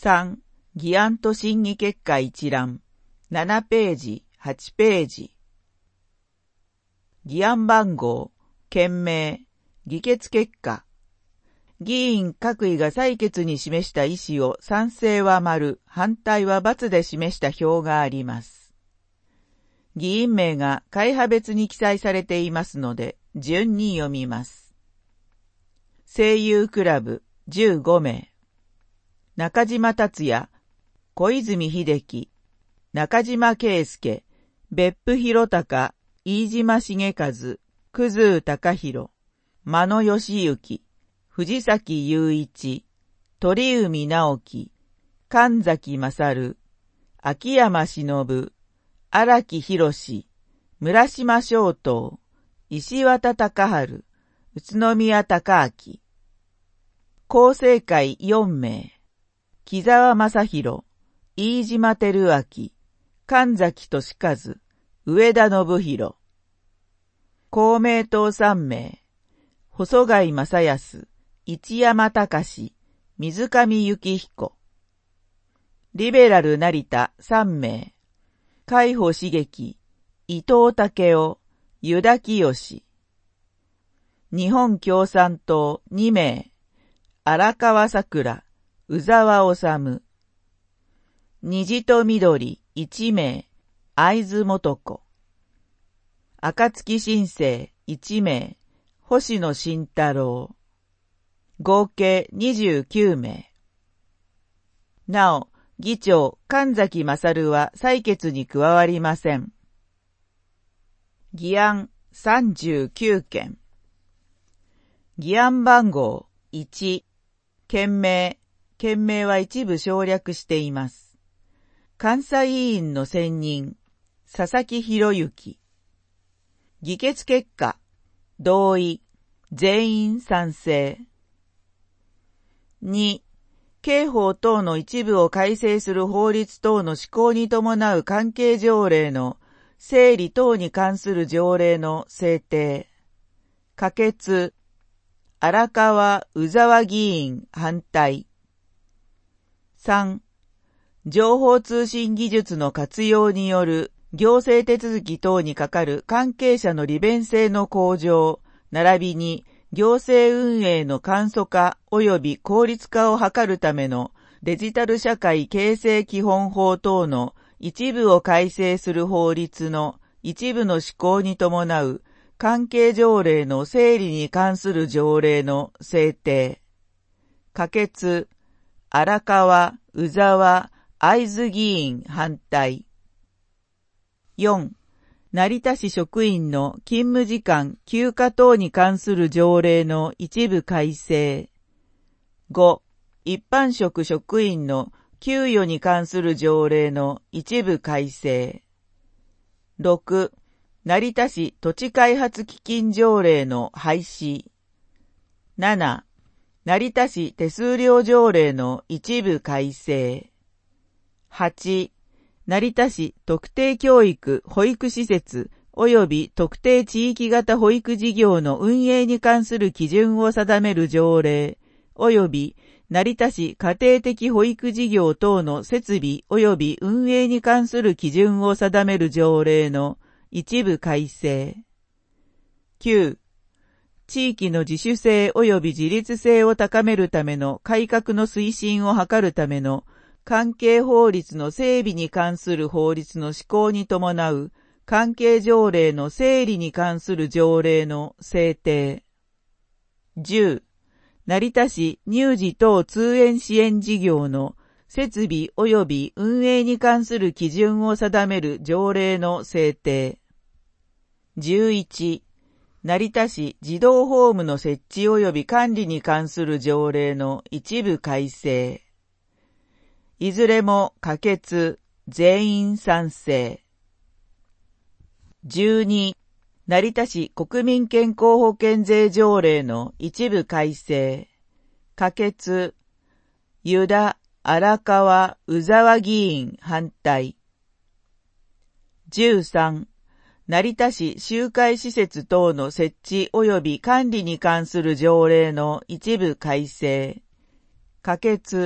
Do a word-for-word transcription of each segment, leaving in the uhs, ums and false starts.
さん、議案と審議結果一覧。ななページ、はちページ。議案番号、件名、議決結果。議員各位が採決に示した意思を賛成は丸、反対は×で示した票があります。議員名が会派別に記載されていますので、順に読みます。声優クラブじゅうごめい。中島達也、小泉秀樹、中島圭介、別府博隆、飯島茂和、葛生隆弘、間野義行、藤崎雄一、鳥海直樹、神崎勝、秋山忍、荒木博、村島正東、石渡隆治、宇都宮隆明。構成会よんめい。木沢正宏、飯島照明、神崎俊和、上田信弘。公明党さんめい。細貝正康、一山隆、水上幸彦。リベラル成田さんめい。海保茂樹、伊藤武夫、湯田清。日本共産党にめい。荒川桜、宇沢治。虹と緑いちめい。会津元子。暁新生いちめい。星野慎太郎。合計にじゅうきゅうめい。なお、議長神崎勝は採決に加わりません。議案さんじゅうきゅうけん。議案番号いち。件名。件名は一部省略しています。監査委員の選任。佐々木博之。議決結果。同意。全員賛成。に、刑法等の一部を改正する法律等の施行に伴う関係条例の整理等に関する条例の制定。可決。荒川宇沢議員反対。さん、情報通信技術の活用による行政手続き等にかかる関係者の利便性の向上、並びに行政運営の簡素化及び効率化を図るためのデジタル社会形成基本法等の一部を改正する法律の一部の施行に伴う関係条例の整理に関する条例の制定。可決。荒川、宇沢、会津議員反対。よん、成田市職員の勤務時間、休暇等に関する条例の一部改正。ご、一般職職員の給与に関する条例の一部改正。ろく、成田市土地開発基金条例の廃止。なな、成田市手数料条例の一部改正。はち、成田市特定教育保育施設及び特定地域型保育事業の運営に関する基準を定める条例及び成田市家庭的保育事業等の設備及び運営に関する基準を定める条例の一部改正。きゅう、地域の自主性及び自立性を高めるための改革の推進を図るための関係法律の整備に関する法律の施行に伴う関係条例の整理に関する条例の制定。じゅう、成田市乳児等通園支援事業の設備及び運営に関する基準を定める条例の制定。じゅういち、成田市児童ホームの設置及び管理に関する条例の一部改正。いずれも可決、全員賛成。じゅうに、成田市国民健康保険税条例の一部改正。可決、湯田、荒川、宇沢議員反対。じゅうさん、成田市集会施設等の設置及び管理に関する条例の一部改正。可決、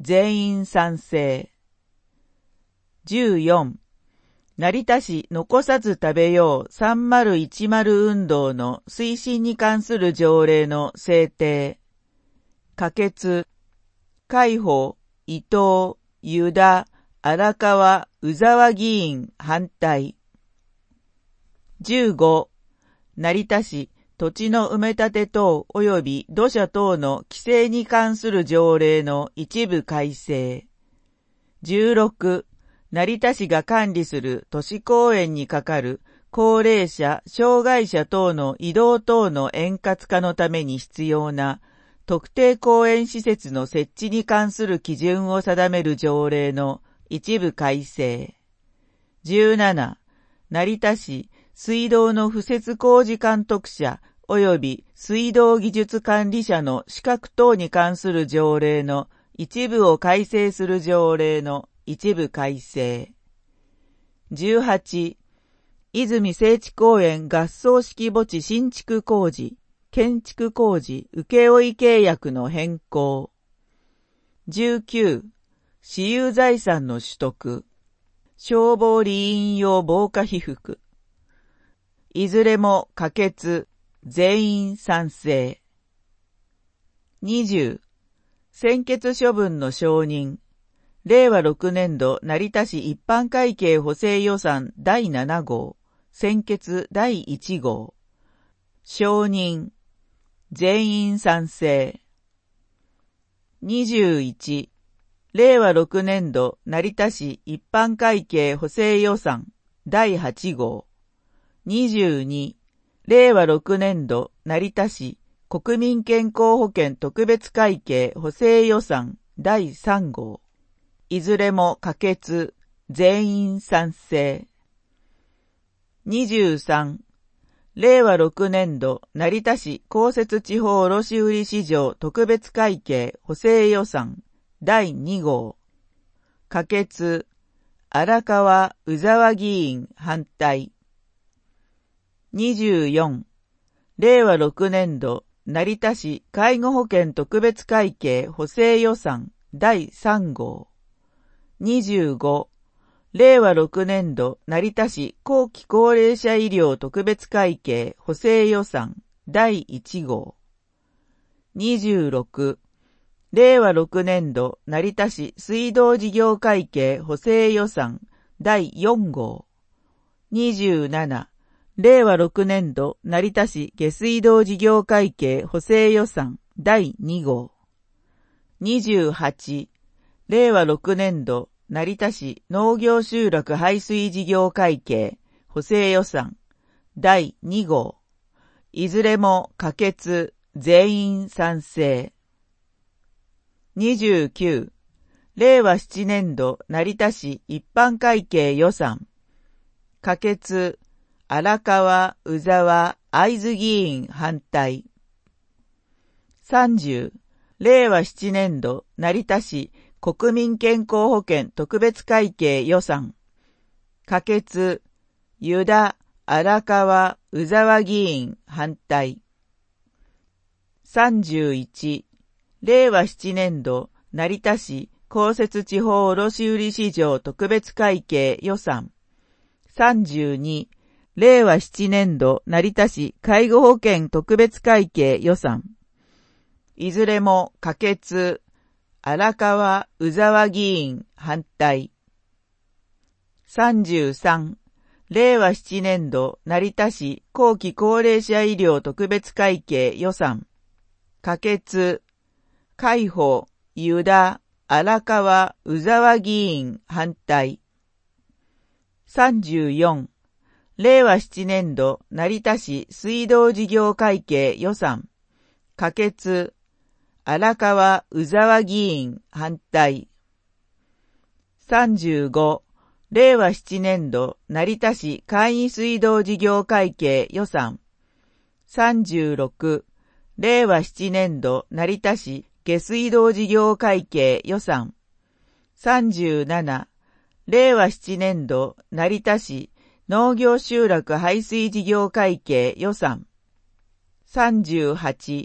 全員賛成。じゅうよん、成田市残さず食べようさんまるいちまる運動の推進に関する条例の制定。可決。海保、伊藤、湯田、荒川、宇沢議員反対。じゅうご、成田市土地の埋め立て等及び土砂等の規制に関する条例の一部改正。じゅうろく、成田市が管理する都市公園にかかる高齢者、障害者等の移動等の円滑化のために必要な特定公園施設の設置に関する基準を定める条例の一部改正。じゅうなな、成田市水道の敷設工事監督者及び水道技術管理者の資格等に関する条例の一部を改正する条例の一部改正。じゅうはち、泉聖地公園合葬式墓地新築工事、建築工事請負契約の変更。じゅうきゅう、私有財産の取得。消防理員用防火被服。いずれも可決、全員賛成。にじゅう、専決処分の承認。れいわろくねんど成田市一般会計補正予算だいなな号、専決だいいち号。承認。全員賛成。にじゅういち、れいわろくねんど成田市一般会計補正予算だいはち号。にじゅうに、れいわろくねんど成田市国民健康保険特別会計補正予算だいさん号。いずれも可決、全員賛成。にじゅうさん、れいわろくねんど成田市公設地方卸売市場特別会計補正予算だいに号。可決、荒川宇沢議員反対。にじゅうよん、れいわろくねんど成田市介護保険特別会計補正予算だいさん号。にじゅうご、れいわろくねんど成田市後期高齢者医療特別会計補正予算だいいち号。にじゅうろく、れいわろくねんど成田市水道事業会計補正予算だいよん号。にじゅうなな、れいわろくねんど成田市下水道事業会計補正予算だいに号。にじゅうはち、れいわろくねんど成田市農業集落排水事業会計補正予算だいに号。いずれも可決、全員賛成。にじゅうきゅう、れいわななねんど成田市一般会計予算。可決、荒川、宇沢、会津議員反対。さんじゅう、れいわななねんど成田市国民健康保険特別会計予算。可決、湯田、荒川、宇沢議員反対。さんじゅういち、れいわななねんど成田市公設地方卸売市場特別会計予算。さんじゅうに、れいわななねんど成田市介護保険特別会計予算。いずれも可決、荒川、宇沢議員反対。さんじゅうさん、れいわななねんど成田市後期高齢者医療特別会計予算。可決、海保、湯田、荒川、宇沢議員反対。さんじゅうよん、れいわななねんど成田市水道事業会計予算。可決、荒川、宇沢議員反対。さんじゅうご、れいわななねんど成田市簡易水道事業会計予算。さんじゅうろく、れいわななねんど成田市下水道事業会計予算。さんじゅうなな、れいわななねんど成田市農業集落排水事業会計予算。さんじゅうはち、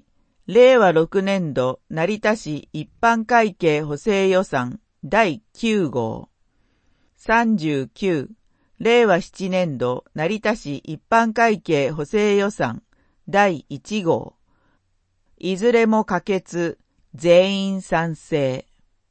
れいわろくねんど成田市一般会計補正予算だいきゅうごう。さんじゅうきゅう、れいわななねんど成田市一般会計補正予算だいいちごう。いずれも可決、全員賛成。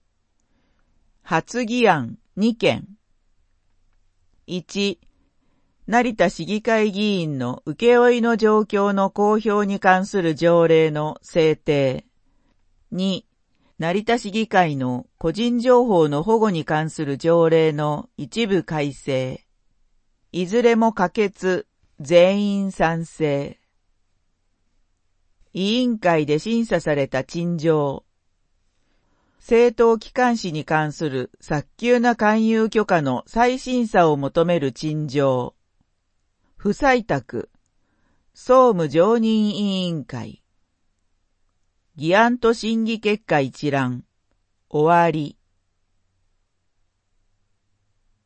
発議案にけん。いち、成田市議会議員の請負の状況の公表に関する条例の制定。に、成田市議会の個人情報の保護に関する条例の一部改正。いずれも可決、全員賛成。委員会で審査された陳情。政党機関紙に関する早急な勧誘許可の再審査を求める陳情。不採択。総務常任委員会。議案と審議結果一覧。終わり。